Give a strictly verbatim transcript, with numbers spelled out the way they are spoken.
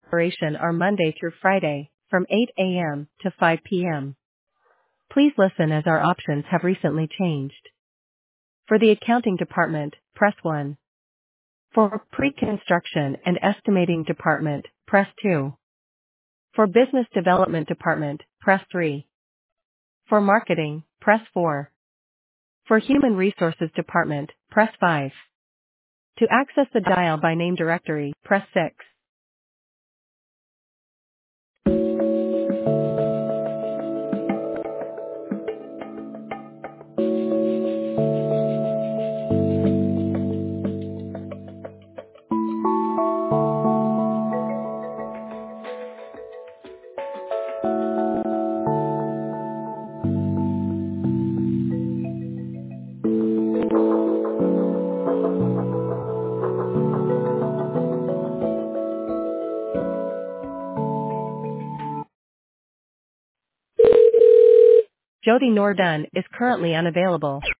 operation are Monday through Friday, from eight A M to five P M Please listen as our options have recently changed. For the accounting department, press one. For pre-construction and estimating department, press two. For business development department, press three. For marketing, press four. For human resources department, press five. To access the dial by name directory, press six. Jody Nordun is currently unavailable.